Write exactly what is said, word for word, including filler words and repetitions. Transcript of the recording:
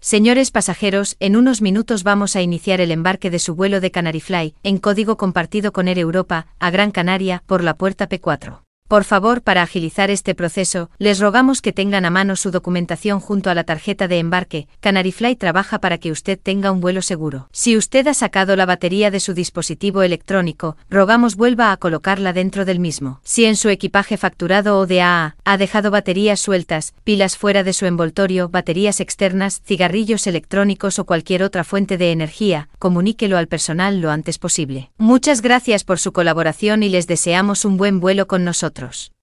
Señores pasajeros, en unos minutos vamos a iniciar el embarque de su vuelo de Canary Fly, en código compartido con Air Europa, a Gran Canaria, por la puerta P cuatro. Por favor, para agilizar este proceso, les rogamos que tengan a mano su documentación junto a la tarjeta de embarque. Canary Fly trabaja para que usted tenga un vuelo seguro. Si usted ha sacado la batería de su dispositivo electrónico, rogamos vuelva a colocarla dentro del mismo. Si en su equipaje facturado o de A A ha dejado baterías sueltas, pilas fuera de su envoltorio, baterías externas, cigarrillos electrónicos o cualquier otra fuente de energía, comuníquelo al personal lo antes posible. Muchas gracias por su colaboración y les deseamos un buen vuelo con nosotros.